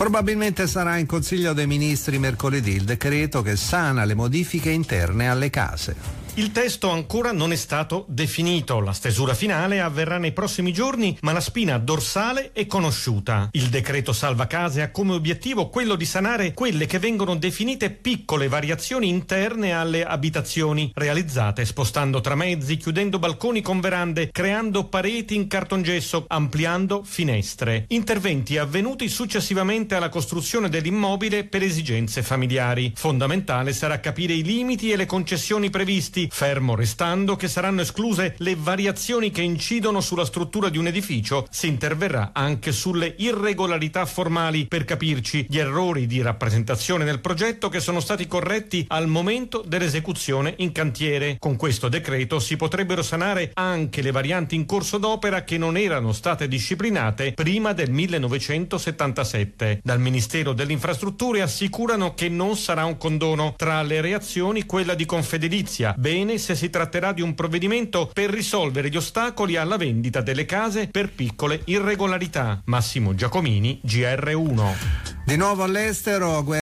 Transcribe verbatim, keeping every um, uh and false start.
Probabilmente sarà in Consiglio dei Ministri mercoledì il decreto che sana le modifiche interne alle case. Il testo ancora non è stato definito, la stesura finale avverrà nei prossimi giorni, ma la spina dorsale è conosciuta. Il decreto salva case ha come obiettivo quello di sanare quelle che vengono definite piccole variazioni interne alle abitazioni, realizzate spostando tramezzi, chiudendo balconi con verande, creando pareti in cartongesso, ampliando finestre. Interventi avvenuti successivamente alla costruzione dell'immobile per esigenze familiari. Fondamentale sarà capire i limiti e le concessioni previsti, fermo restando che saranno escluse le variazioni che incidono sulla struttura di un edificio. Si interverrà anche sulle irregolarità formali, per capirci gli errori di rappresentazione nel progetto che sono stati corretti al momento dell'esecuzione in cantiere. Con questo decreto si potrebbero sanare anche le varianti in corso d'opera che non erano state disciplinate prima del millenovecentosettantasette. Dal Ministero delle Infrastrutture assicurano che non sarà un condono. Tra le reazioni quella di Confedilizia. Bene se si tratterà di un provvedimento per risolvere gli ostacoli alla vendita delle case per piccole irregolarità. Massimo Giacomini, G R uno. Di nuovo all'estero,